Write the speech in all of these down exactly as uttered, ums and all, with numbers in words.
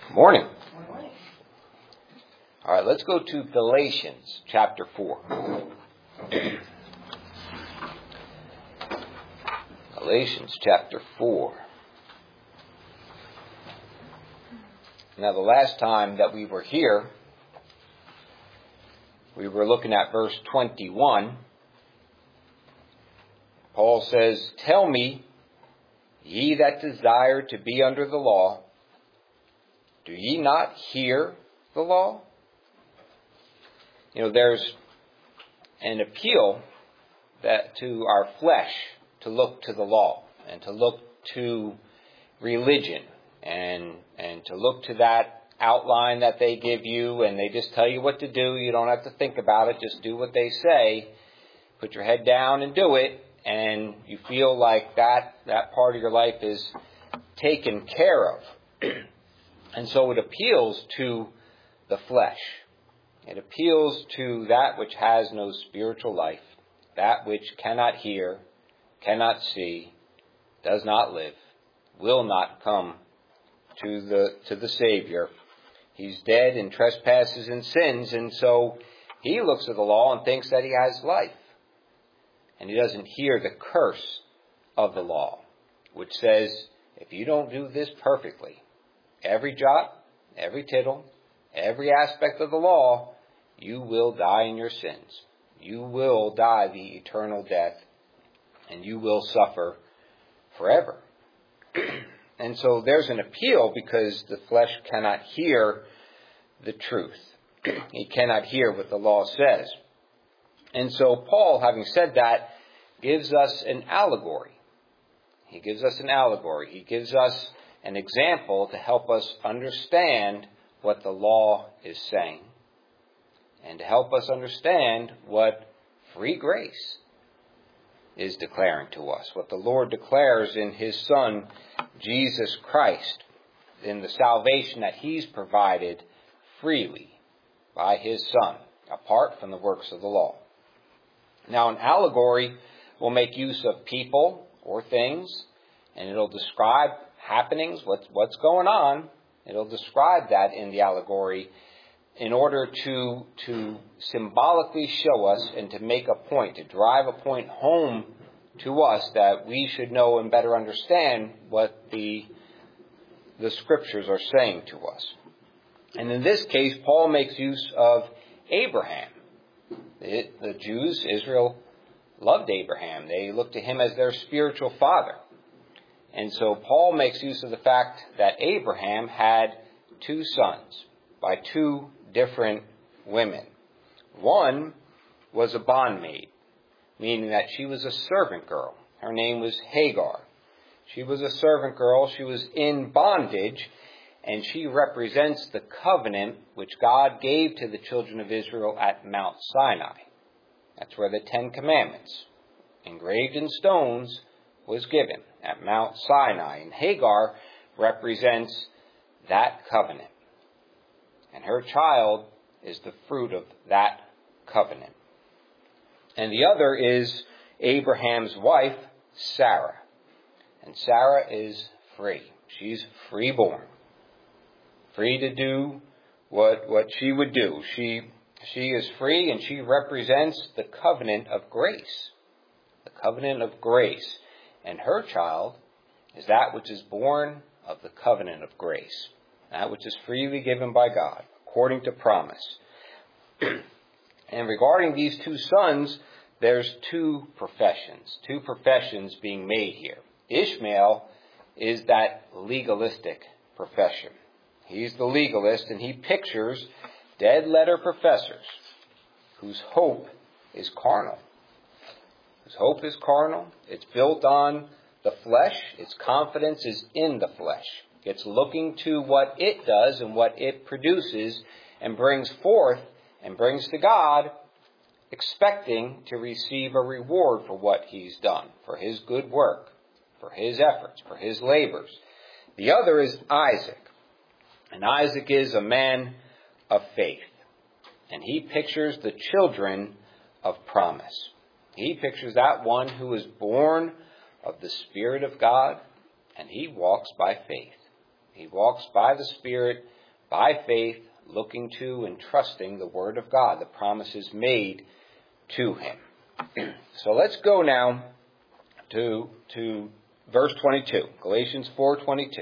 Morning. All right, let's go to Galatians chapter four. Galatians chapter four. Now, the last time that we were here, we were looking at verse twenty-one. Paul says, "Tell me, ye that desire to be under the law, do ye not hear the law?" You know, there's an appeal that to our flesh to look to the law and to look to religion and and to look to that outline that they give you, and they just tell you what to do. You don't have to think about it. Just do what they say. Put your head down and do it, and you feel like that that part of your life is taken care of. And so it appeals to the flesh. It appeals to that which has no spiritual life, that which cannot hear, cannot see, does not live, will not come to the to the Savior. He's dead in trespasses and sins, and so he looks at the law and thinks that he has life. And he doesn't hear the curse of the law, which says, if you don't do this perfectly, every jot, every tittle, every aspect of the law, you will die in your sins. You will die the eternal death, and you will suffer forever. And so there's an appeal because the flesh cannot hear the truth. He cannot hear what the law says. And so Paul, having said that, gives us an allegory. He gives us an allegory. He gives us an example to help us understand what the law is saying and to help us understand what free grace is declaring to us, what the Lord declares in His Son, Jesus Christ, in the salvation that He's provided freely by His Son, apart from the works of the law. Now, an allegory will make use of people or things, and it'll describe happenings, what's, what's going on. It'll describe that in the allegory in order to, to symbolically show us and to make a point, to drive a point home to us that we should know and better understand what the, the Scriptures are saying to us. And in this case, Paul makes use of Abraham. The, the Jews, Israel, loved Abraham. They looked to him as their spiritual father. And so Paul makes use of the fact that Abraham had two sons by two different women. One was a bondmaid, meaning that she was a servant girl. Her name was Hagar. She was a servant girl. She was in bondage, and she represents the covenant which God gave to the children of Israel at Mount Sinai. That's where the Ten Commandments, engraved in stones, was given at Mount Sinai. And Hagar represents that covenant. And her child is the fruit of that covenant. And the other is Abraham's wife, Sarah. And Sarah is free. She's freeborn. Free to do what, what she would do. She, she is free, and she represents the covenant of grace. The covenant of grace. And her child is that which is born of the covenant of grace, that which is freely given by God, according to promise. And regarding these two sons, there's two professions, two professions being made here. Ishmael is that legalistic profession. He's the legalist, and he pictures dead-letter professors whose hope is carnal. Whose hope is carnal. It's built on the flesh. Its confidence is in the flesh. It's looking to what it does and what it produces and brings forth and brings to God, expecting to receive a reward for what He's done, for His good work, for His efforts, for His labors. The other is Isaac. And Isaac is a man of faith. And he pictures the children of promise. He pictures that one who is born of the Spirit of God, and he walks by faith. He walks by the Spirit by faith, looking to and trusting the Word of God, the promises made to him. So let's go now to, to verse twenty-two, Galatians four twenty-two.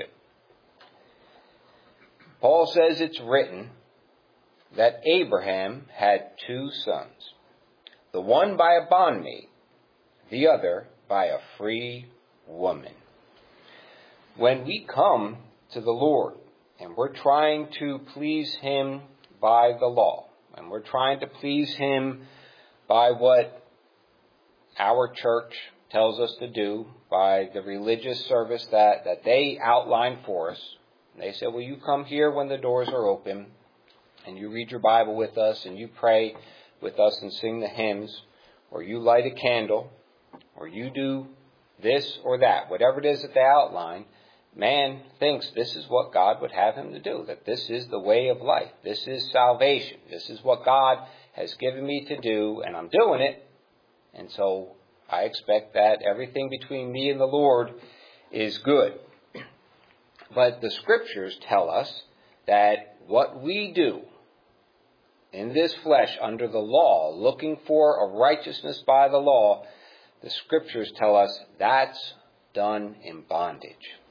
Paul says it's written that Abraham had two sons, the one by a bondmaid, the other by a free woman. When we come to the Lord and we're trying to please Him by the law, and we're trying to please Him by what our church tells us to do, by the religious service that, that they outline for us, and they say, well, you come here when the doors are open, and you read your Bible with us, and you pray with us and sing the hymns, or you light a candle, or you do this or that, whatever it is that they outline. Man thinks this is what God would have him to do, that this is the way of life. This is salvation. This is what God has given me to do, and I'm doing it. And so I expect that everything between me and the Lord is good. But the Scriptures tell us that what we do in this flesh under the law, looking for a righteousness by the law, the Scriptures tell us that's done in bondage.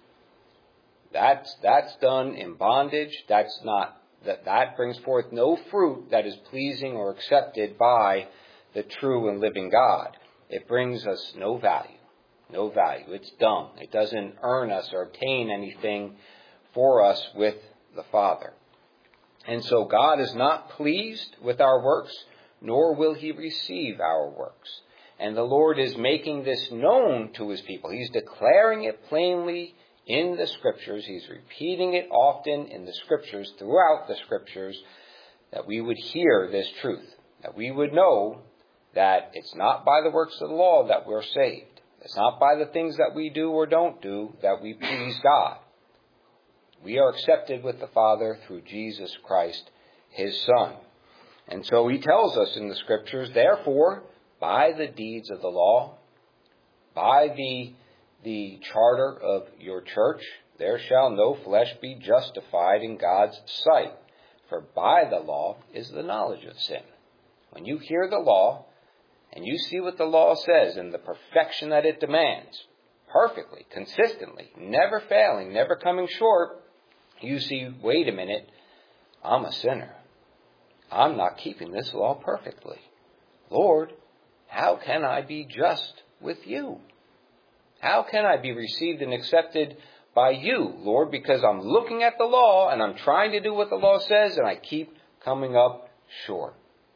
That's that's done in bondage. That's not that that brings forth no fruit that is pleasing or accepted by the true and living God. It brings us no value. No value. It's dung. It doesn't earn us or obtain anything for us with the Father. And so God is not pleased with our works, nor will He receive our works. And the Lord is making this known to His people. He's declaring it plainly in the Scriptures. He's repeating it often in the Scriptures, throughout the Scriptures, that we would hear this truth, that we would know that it's not by the works of the law that we're saved. It's not by the things that we do or don't do that we please God. We are accepted with the Father through Jesus Christ, His Son. And so He tells us in the Scriptures, therefore, by the deeds of the law, by the the charter of your church, there shall no flesh be justified in God's sight. For by the law is the knowledge of sin. When you hear the law, and you see what the law says and the perfection that it demands, perfectly, consistently, never failing, never coming short, you see, wait a minute, I'm a sinner. I'm not keeping this law perfectly. Lord, how can I be just with you? How can I be received and accepted by you, Lord? Because I'm looking at the law and I'm trying to do what the law says and I keep coming up short.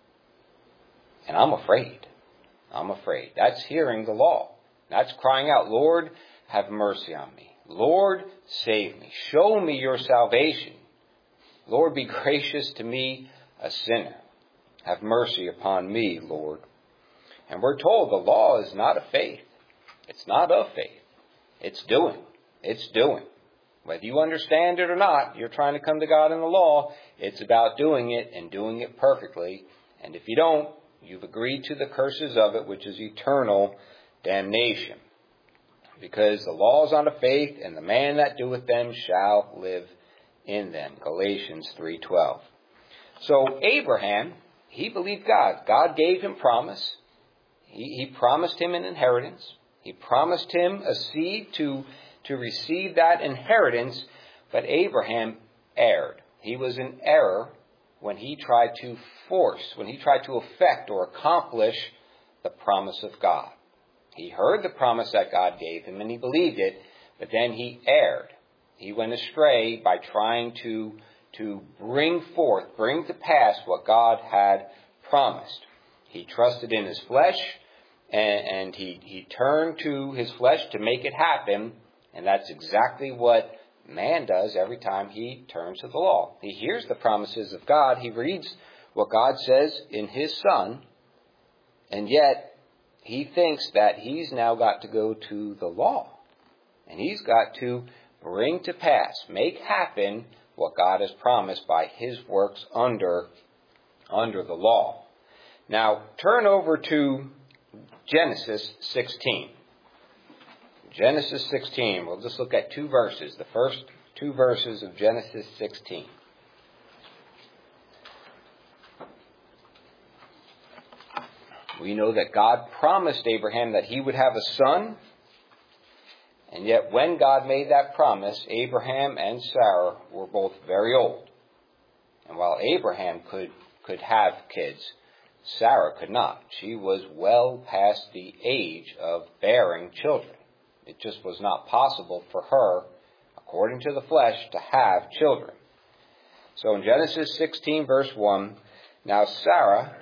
And I'm afraid. I'm afraid. That's hearing the law. That's crying out, Lord, have mercy on me. Lord, save me. Show me your salvation. Lord, be gracious to me, a sinner. Have mercy upon me, Lord. And we're told the law is not of faith. It's not of faith. It's doing. It's doing. Whether you understand it or not, you're trying to come to God in the law. It's about doing it and doing it perfectly. And if you don't, you've agreed to the curses of it, which is eternal damnation. Because the law is not of faith, and the man that doeth them shall live in them. Galatians three twelve. So Abraham, he believed God. God gave him promise. He, he promised him an inheritance. He promised him a seed to, to receive that inheritance. But Abraham erred. He was in error when he tried to force, when he tried to effect or accomplish the promise of God. He heard the promise that God gave him and he believed it, but then he erred. He went astray by trying to, to bring forth, bring to pass what God had promised. He trusted in his flesh, and, and he, he turned to his flesh to make it happen, and that's exactly what man does every time he turns to the law. He hears the promises of God, he reads what God says in his Son, and yet he thinks that he's now got to go to the law. And he's got to bring to pass, make happen what God has promised by his works under, under the law. Now, turn over to Genesis sixteen. Genesis sixteen. We'll just look at two verses. The first two verses of Genesis sixteen. We know that God promised Abraham that he would have a son. And yet when God made that promise, Abraham and Sarah were both very old. And while Abraham could, could have kids, Sarah could not. She was well past the age of bearing children. It just was not possible for her, according to the flesh, to have children. So in Genesis sixteen, verse one, now Sarah,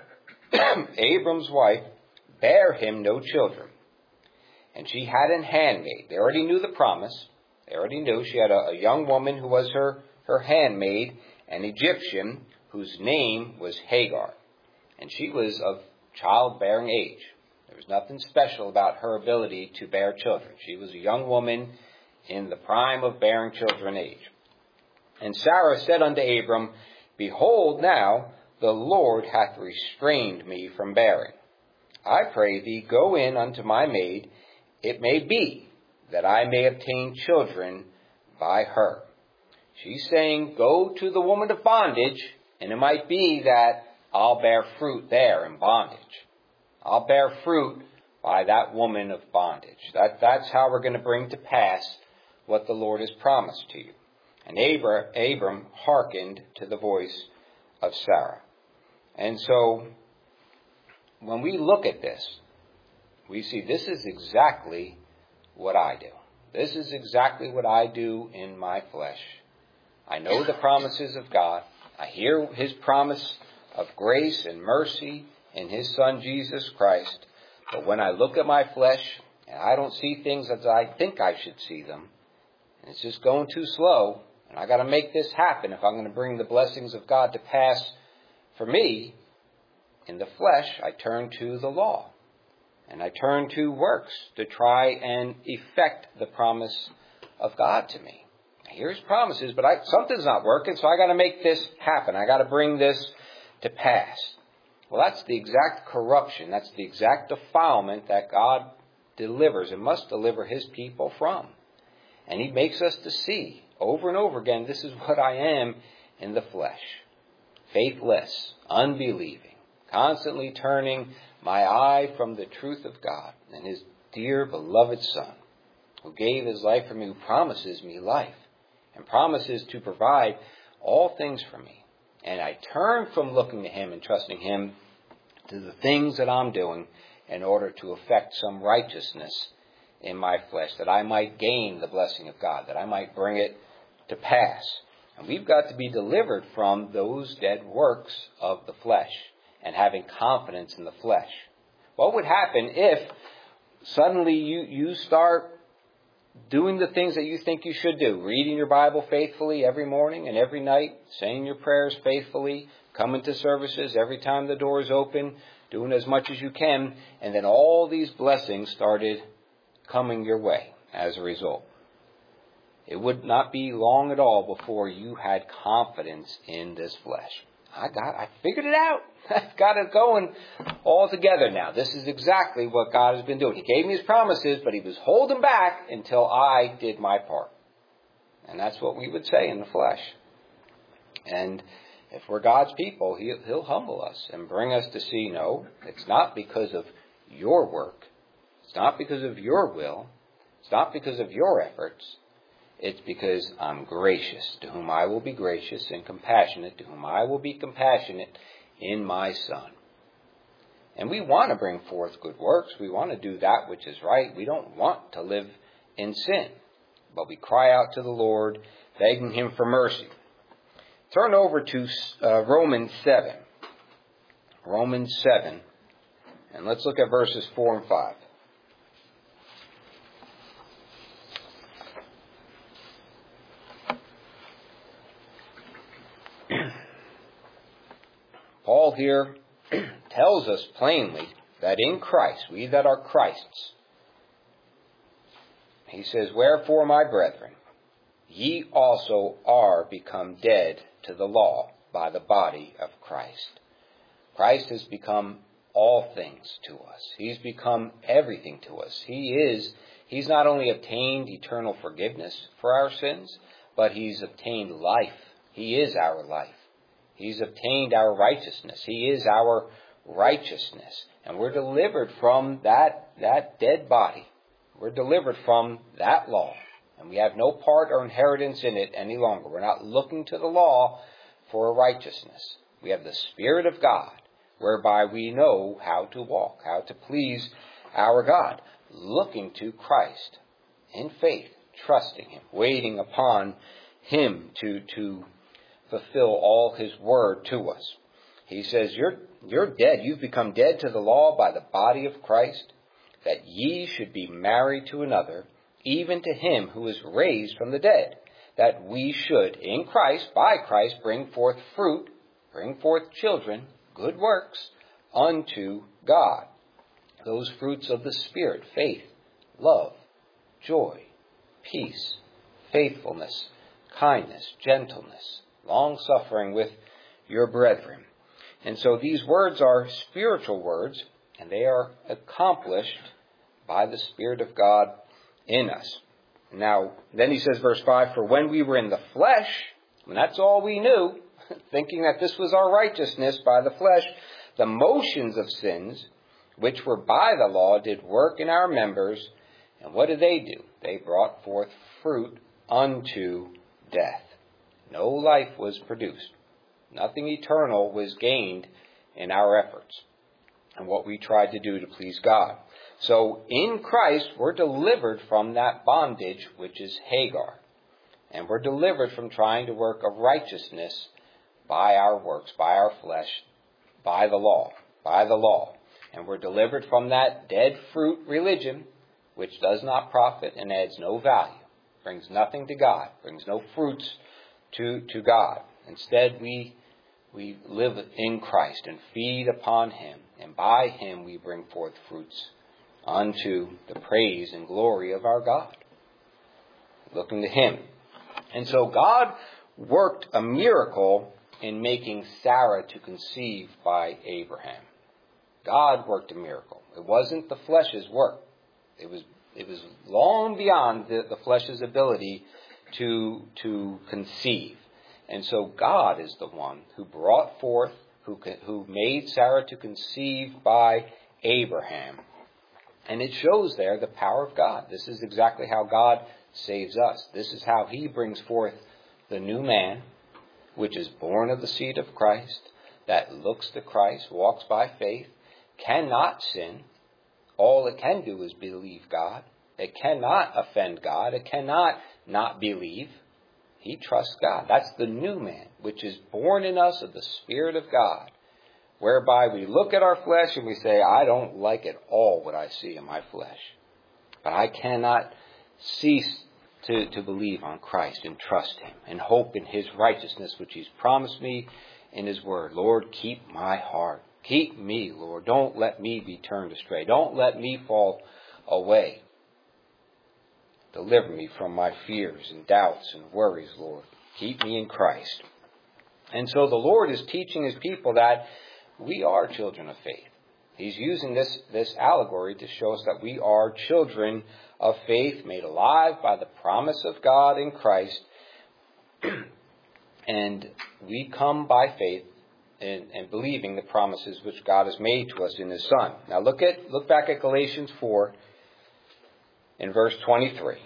Abram's wife, bare him no children. And she had an handmaid. They already knew the promise. They already knew she had a, a young woman who was her, her handmaid, an Egyptian, whose name was Hagar. And she was of childbearing age. There was nothing special about her ability to bear children. She was a young woman in the prime of bearing children age. And Sarah said unto Abram, Behold, now the Lord hath restrained me from bearing. I pray thee, go in unto my maid. It may be that I may obtain children by her. She's saying, go to the woman of bondage, and it might be that I'll bear fruit there in bondage. I'll bear fruit by that woman of bondage. That, that's how we're going to bring to pass what the Lord has promised to you. And Abram, Abram hearkened to the voice of Sarah. And so, when we look at this, we see this is exactly what I do. This is exactly what I do in my flesh. I know the promises of God. I hear his promise of grace and mercy in his Son, Jesus Christ. But when I look at my flesh and I don't see things as I think I should see them, and it's just going too slow, and I got to make this happen if I'm going to bring the blessings of God to pass for me, in the flesh, I turn to the law. And I turn to works to try and effect the promise of God to me. Here's promises, but I, something's not working, so I got to make this happen. I got to bring this to pass. Well, that's the exact corruption. That's the exact defilement that God delivers and must deliver his people from. And he makes us to see over and over again, this is what I am in the flesh. Faithless, unbelieving, constantly turning my eye from the truth of God and his dear beloved Son, who gave his life for me, who promises me life and promises to provide all things for me. And I turn from looking to him and trusting him to the things that I'm doing in order to effect some righteousness in my flesh, that I might gain the blessing of God, that I might bring it to pass. And we've got to be delivered from those dead works of the flesh and having confidence in the flesh. What would happen if suddenly you, you start doing the things that you think you should do, reading your Bible faithfully every morning and every night, saying your prayers faithfully, coming to services every time the door is open, doing as much as you can, and then all these blessings started coming your way as a result? It would not be long at all before you had confidence in this flesh. I got, I figured it out. I've got it going all together now. This is exactly what God has been doing. He gave me his promises, but he was holding back until I did my part. And that's what we would say in the flesh. And if we're God's people, he'll, he'll humble us and bring us to see, no, it's not because of your work. It's not because of your will. It's not because of your efforts. It's because I'm gracious, to whom I will be gracious, and compassionate, to whom I will be compassionate in my Son. And we want to bring forth good works. We want to do that which is right. We don't want to live in sin. But we cry out to the Lord, begging him for mercy. Turn over to uh, Romans seven. Romans seven. And let's look at verses four and five. Paul here tells us plainly that in Christ, we that are Christ's, he says, wherefore, my brethren, ye also are become dead to the law by the body of Christ. Christ has become all things to us. He's become everything to us. He is, he's not only obtained eternal forgiveness for our sins, but he's obtained life. He is our life. He's obtained our righteousness. He is our righteousness. And we're delivered from that, that dead body. We're delivered from that law. And we have no part or inheritance in it any longer. We're not looking to the law for a righteousness. We have the Spirit of God, whereby we know how to walk, how to please our God, looking to Christ in faith, trusting Him, waiting upon Him to, to fulfill all His word to us. He says, you're, you're dead. You've become dead to the law by the body of Christ, that ye should be married to another, even to Him who is raised from the dead, that we should, in Christ, by Christ, bring forth fruit, bring forth children, good works, unto God. Those fruits of the Spirit, faith, love, joy, peace, faithfulness, kindness, gentleness, long-suffering with your brethren. And so these words are spiritual words, and they are accomplished by the Spirit of God in us. Now, then he says, verse five, for when we were in the flesh, and that's all we knew, thinking that this was our righteousness by the flesh, the motions of sins, which were by the law, did work in our members. And what did they do? They brought forth fruit unto death. No life was produced. Nothing eternal was gained in our efforts and what we tried to do to please God. So in Christ, we're delivered from that bondage, which is Hagar. And we're delivered from trying to work a righteousness by our works, by our flesh, by the law, by the law. And we're delivered from that dead fruit religion, which does not profit and adds no value, brings nothing to God, brings no fruits to, to God. Instead, we, we live in Christ and feed upon Him, and by Him we bring forth fruits unto the praise and glory of our God, looking to Him. And so God worked a miracle in making Sarah to conceive by Abraham. God worked a miracle. It wasn't the flesh's work. It was it was long beyond the, the flesh's ability to to conceive. And so God is the one who brought forth, who who made Sarah to conceive by Abraham. And it shows there the power of God. This is exactly how God saves us. This is how He brings forth the new man, which is born of the seed of Christ, that looks to Christ, walks by faith, cannot sin. All it can do is believe God. It cannot offend God. It cannot not believe. He trusts God. That's the new man, which is born in us of the Spirit of God, whereby we look at our flesh and we say, I don't like at all what I see in my flesh. But I cannot cease to, to believe on Christ and trust Him and hope in His righteousness, which He's promised me in His word. Lord, keep my heart. Keep me, Lord. Don't let me be turned astray. Don't let me fall away. Deliver me from my fears and doubts and worries, Lord. Keep me in Christ. And so the Lord is teaching His people that we are children of faith. He's using this, this allegory to show us that we are children of faith, made alive by the promise of God in Christ. And we come by faith and, and believing the promises which God has made to us in His Son. Now look at look back at Galatians four in verse twenty-three.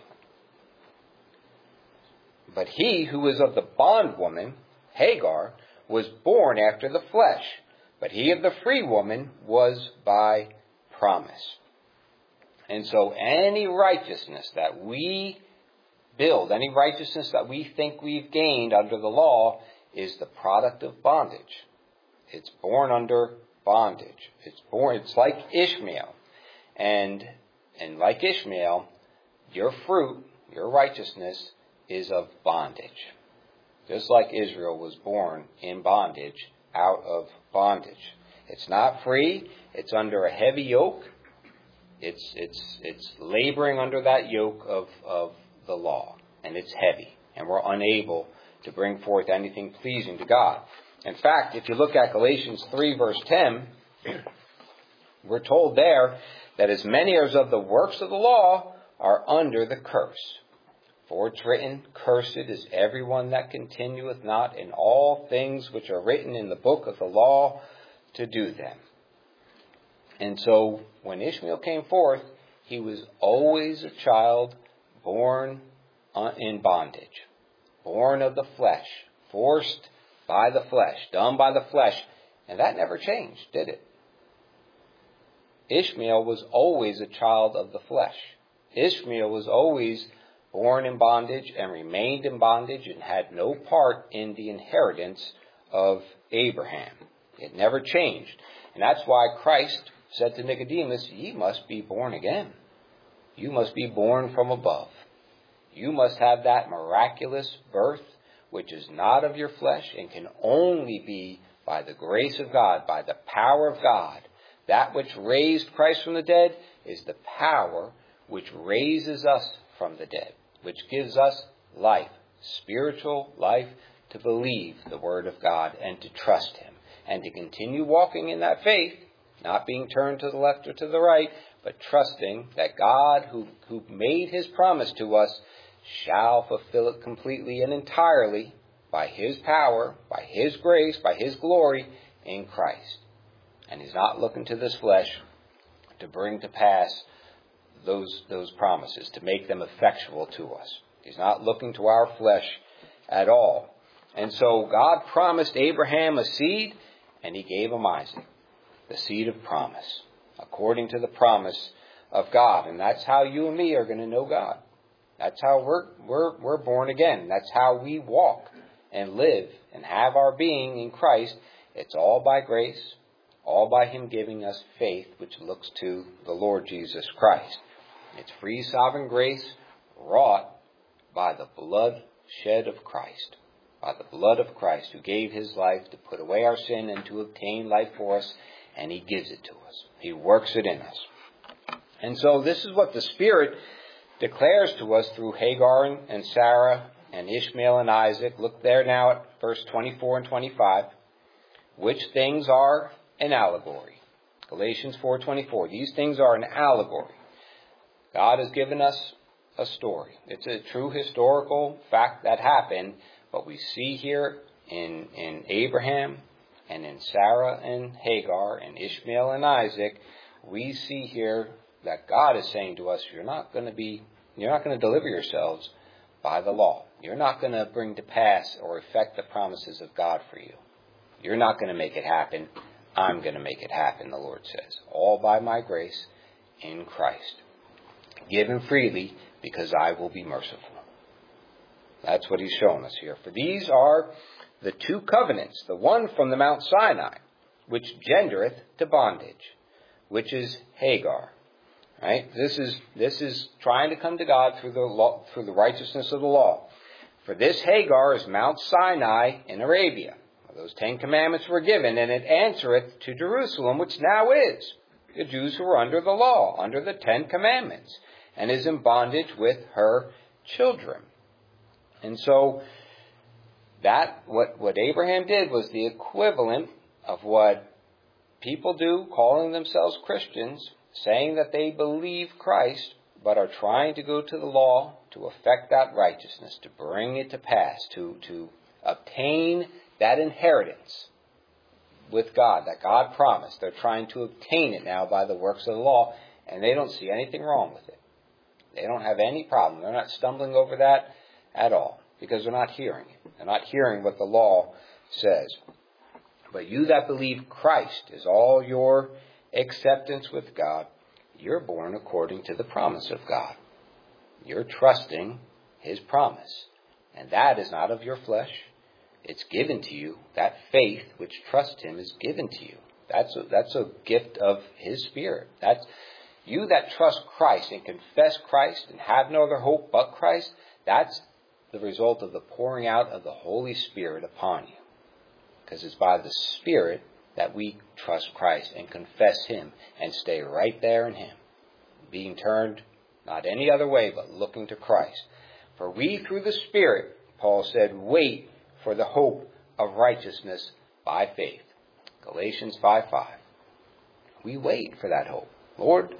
But he who is of the bondwoman, Hagar, was born after the flesh, but he of the free woman was by promise. And so any righteousness that we build, any righteousness that we think we've gained under the law, is the product of bondage. It's born under bondage. It's born, it's like Ishmael. And, and like Ishmael, your fruit, your righteousness, is of bondage. Just like Israel was born in bondage, out of bondage. It's not free. It's under a heavy yoke. It's it's it's laboring under that yoke of, of the law. And it's heavy. And we're unable to bring forth anything pleasing to God. In fact, if you look at Galatians three, verse ten, we're told there that as many as of the works of the law are under the curse. For it's written, cursed is everyone that continueth not in all things which are written in the book of the law to do them. And so when Ishmael came forth, he was always a child born in bondage, born of the flesh, forced by the flesh, done by the flesh. And that never changed, did it? Ishmael was always a child of the flesh. Ishmael was always born in bondage and remained in bondage and had no part in the inheritance of Abraham. It never changed. And that's why Christ said to Nicodemus, ye must be born again. You must be born from above. You must have that miraculous birth, which is not of your flesh and can only be by the grace of God, by the power of God. That which raised Christ from the dead is the power which raises us from the dead, which gives us life, spiritual life, to believe the word of God and to trust him and to continue walking in that faith, not being turned to the left or to the right, but trusting that God, who, who made his promise to us, shall fulfill it completely and entirely by his power, by his grace, by his glory in Christ. And he's not looking to this flesh to bring to pass those, those promises, to make them effectual to us. He's not looking to our flesh at all. And so God promised Abraham a seed, and he gave him Isaac, the seed of promise, according to the promise of God. And that's how you and me are going to know God. That's how we're, we're, we're born again. That's how we walk and live and have our being in Christ. It's all by grace, all by him giving us faith, which looks to the Lord Jesus Christ. It's free sovereign grace wrought by the blood shed of Christ, by the blood of Christ, who gave his life to put away our sin and to obtain life for us, and he gives it to us. He works it in us. And so this is what the Spirit declares to us through Hagar and Sarah and Ishmael and Isaac. Look there now at verse twenty-four and twenty-five. Which things are an allegory. Galatians four twenty-four. These things are an allegory. God has given us a story. It's a true historical fact that happened, but we see here in, in Abraham and in Sarah and Hagar and Ishmael and Isaac, we see here that God is saying to us, you're not going to be, you're not going to deliver yourselves by the law. You're not going to bring to pass or effect the promises of God for you. You're not going to make it happen. I'm going to make it happen, the Lord says. All by my grace in Christ. Given freely because I will be merciful. That's what he's showing us here. For these are the two covenants, the one from the Mount Sinai, which gendereth to bondage, which is Hagar. Right? This is this is trying to come to God through the law, through the righteousness of the law. For this Hagar is Mount Sinai in Arabia. Those Ten Commandments were given, and it answereth to Jerusalem, which now is the Jews who are under the law, under the Ten Commandments, and is in bondage with her children. And so that what, what Abraham did was the equivalent of what people do, calling themselves Christians, saying that they believe Christ, but are trying to go to the law to effect that righteousness, to bring it to pass, to, to obtain that inheritance with God, that God promised. They're trying to obtain it now by the works of the law, and they don't see anything wrong with it. They don't have any problem. They're not stumbling over that at all, because they're not hearing it. They're not hearing what the law says. But you that believe Christ is all your acceptance with God, you're born according to the promise of God. You're trusting his promise. And that is not of your flesh. It's given to you. That faith which trusts him is given to you. That's a, that's a gift of his Spirit. That's you that trust Christ and confess Christ and have no other hope but Christ. That's the result of the pouring out of the Holy Spirit upon you. Because it's by the Spirit that we trust Christ and confess him and stay right there in him, being turned not any other way but looking to Christ. For we through the Spirit, Paul said, wait for the hope of righteousness by faith. Galatians five five. We wait for that hope. Lord,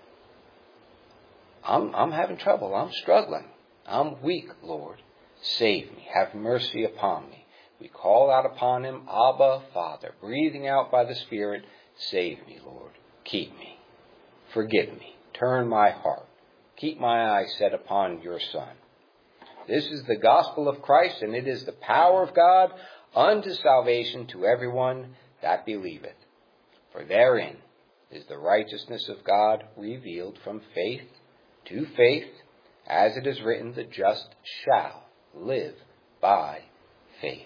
I'm, I'm having trouble. I'm struggling. I'm weak, Lord. Save me. Have mercy upon me. We call out upon him, Abba, Father, breathing out by the Spirit, save me, Lord. keep me. Forgive me. Turn my heart. Keep my eyes set upon your Son. This is the gospel of Christ, and it is the power of God unto salvation to everyone that believeth. For therein is the righteousness of God revealed from faith to faith, as it is written, the just shall live by faith.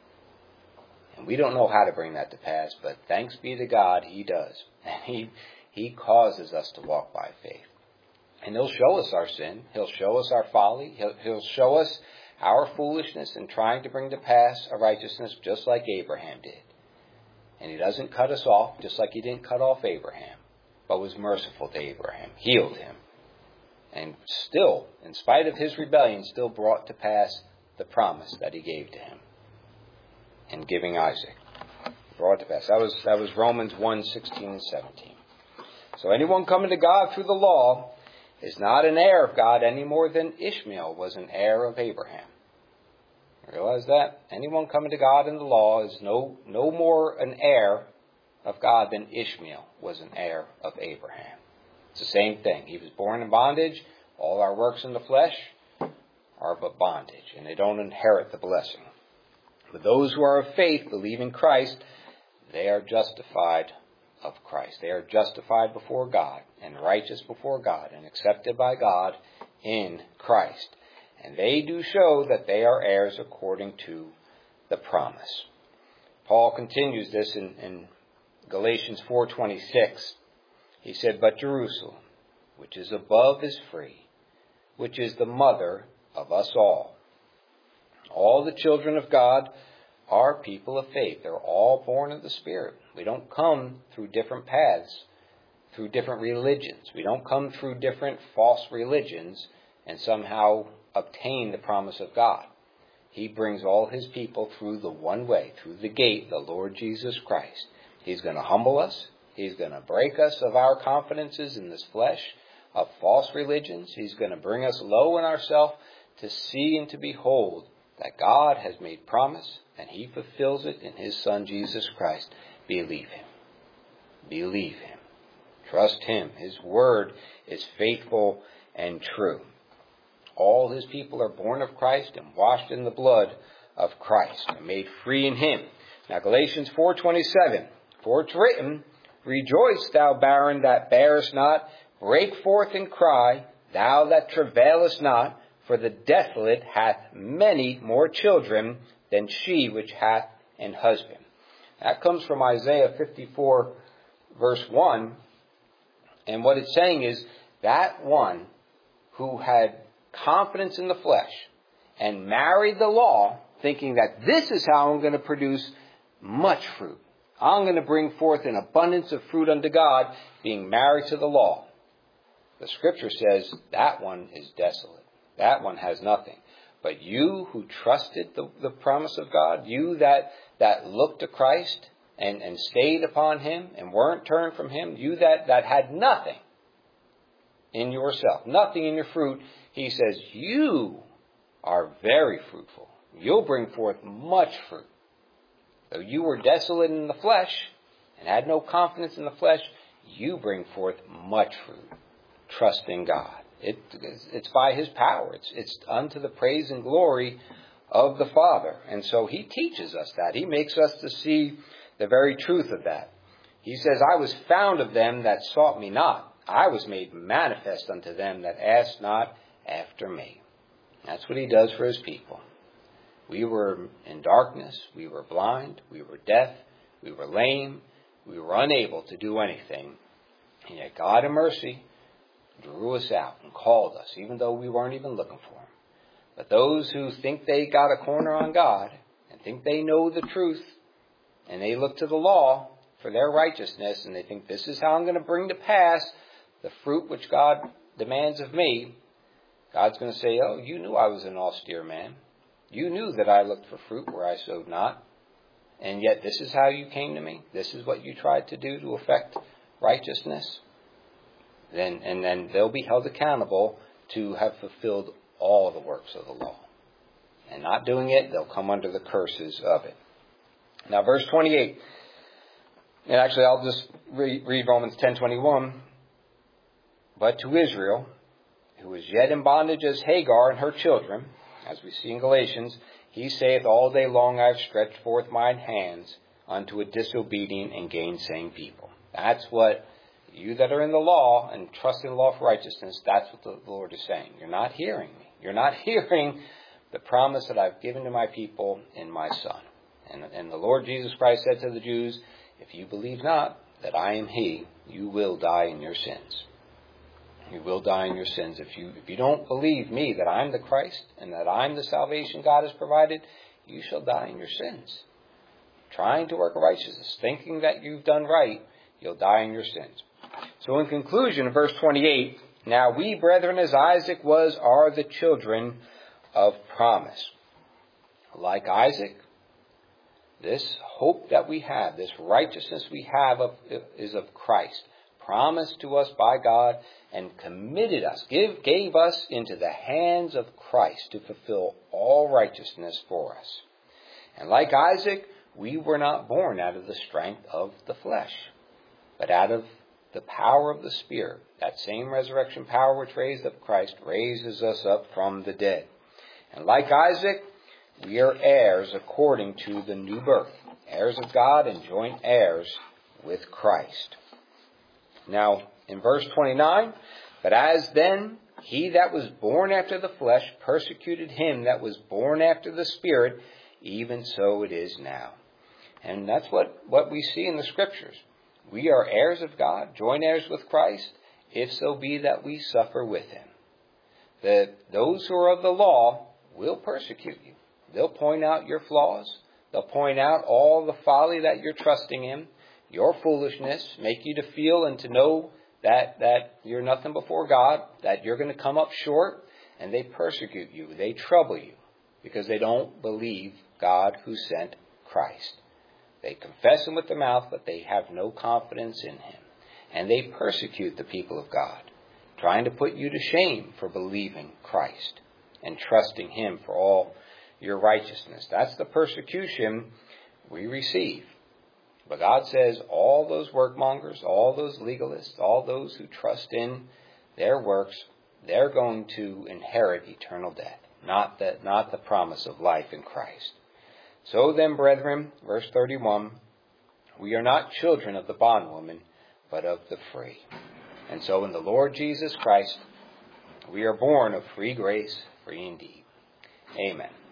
And we don't know how to bring that to pass, but thanks be to God, He does. And He, He causes us to walk by faith. And He'll show us our sin. He'll show us our folly. He'll, he'll show us our foolishness in trying to bring to pass a righteousness just like Abraham did. And He doesn't cut us off just like He didn't cut off Abraham, but was merciful to Abraham, healed him, and still, in spite of his rebellion, still brought to pass the promise that He gave to him in giving Isaac. Brought to pass. That was, that was Romans one, sixteen and seventeen. So anyone coming to God through the law is not an heir of God any more than Ishmael was an heir of Abraham. Realize that? Anyone coming to God in the law is no, no more an heir of God than Ishmael was an heir of Abraham. It's the same thing. He was born in bondage. All our works in the flesh are but bondage, and they don't inherit the blessing. But those who are of faith, believing Christ, they are justified of Christ. They are justified before God, and righteous before God, and accepted by God in Christ. And they do show that they are heirs according to the promise. Paul continues this in, in Galatians four twenty-six. He said, "But Jerusalem, which is above, is free, which is the mother of us all." All the children of God are people of faith. They're all born of the Spirit. We don't come through different paths, through different religions. We don't come through different false religions and somehow obtain the promise of God. He brings all His people through the one way, through the gate, the Lord Jesus Christ. He's going to humble us. He's going to break us of our confidences in this flesh of false religions. He's going to bring us low in ourselves to see and to behold that God has made promise, and He fulfills it in His Son, Jesus Christ. Believe Him. Believe Him. Trust Him. His word is faithful and true. All His people are born of Christ and washed in the blood of Christ and made free in Him. Now Galatians four twenty-seven, "For it's written, Rejoice, thou barren that bearest not, break forth and cry, thou that travailest not, for the desolate hath many more children than she which hath an husband." That comes from Isaiah fifty-four, verse one. And what it's saying is that one who had confidence in the flesh and married the law, thinking that this is how I'm going to produce much fruit. I'm going to bring forth an abundance of fruit unto God, being married to the law. The Scripture says that one is desolate. That one has nothing. But you who trusted the, the promise of God, you that, that looked to Christ and, and stayed upon Him and weren't turned from Him, you that, that had nothing in yourself, nothing in your fruit, He says, you are very fruitful. You'll bring forth much fruit. Though you were desolate in the flesh and had no confidence in the flesh, you bring forth much fruit. Trust in God. It, it's by His power. It's, it's unto the praise and glory of the Father. And so He teaches us that. He makes us to see the very truth of that. He says, "I was found of them that sought me not. I was made manifest unto them that asked not after me." That's what He does for His people. We were in darkness. We were blind. We were deaf. We were lame. We were unable to do anything. And yet God in mercy drew us out and called us, even though we weren't even looking for Him. But those who think they got a corner on God and think they know the truth, and they look to the law for their righteousness, and they think this is how I'm going to bring to pass the fruit which God demands of me, God's going to say, "Oh, you knew I was an austere man. You knew that I looked for fruit where I sowed not. And yet this is how you came to me. This is what you tried to do to effect righteousness." Then, and then they'll be held accountable to have fulfilled all the works of the law. And not doing it, they'll come under the curses of it. Now verse twenty-eight. And actually, I'll just read, read Romans ten twenty-one. But to Israel, who was yet in bondage as Hagar and her children, as we see in Galatians, he saith, all day long I have stretched forth mine hands unto a disobedient and gainsaying people. That's what you that are in the law and trust in the law for righteousness, that's what the Lord is saying. You're not hearing me. You're not hearing the promise that I've given to my people in my Son. And, and the Lord Jesus Christ said to the Jews, if you believe not that I am He, you will die in your sins. You will die in your sins. If you if you don't believe me that I'm the Christ and that I'm the salvation God has provided, you shall die in your sins. Trying to work righteousness, thinking that you've done right, you'll die in your sins. So in conclusion, verse twenty-eight, now we, brethren, as Isaac was, are the children of promise. Like Isaac, this hope that we have, this righteousness we have of, is of Christ, promised to us by God and committed us, give, gave us into the hands of Christ to fulfill all righteousness for us. And like Isaac, we were not born out of the strength of the flesh, but out of the power of the Spirit. That same resurrection power which raised up Christ raises us up from the dead. And like Isaac, we are heirs according to the new birth, heirs of God and joint heirs with Christ. Now, in verse twenty-nine, but as then he that was born after the flesh persecuted him that was born after the Spirit, even so it is now. And that's what, what we see in the Scriptures. We are heirs of God, joint heirs with Christ, if so be that we suffer with Him. That those who are of the law will persecute you. They'll point out your flaws. They'll point out all the folly that you're trusting in, your foolishness, make you to feel and to know that, that you're nothing before God, that you're going to come up short, and they persecute you. They trouble you because they don't believe God who sent Christ. They confess Him with the mouth, but they have no confidence in Him. And they persecute the people of God, trying to put you to shame for believing Christ and trusting Him for all your righteousness. That's the persecution we receive. But God says all those workmongers, all those legalists, all those who trust in their works, they're going to inherit eternal death, not the, not the promise of life in Christ. So then, brethren, verse thirty-one, we are not children of the bondwoman, but of the free. And so in the Lord Jesus Christ, we are born of free grace, free indeed. Amen.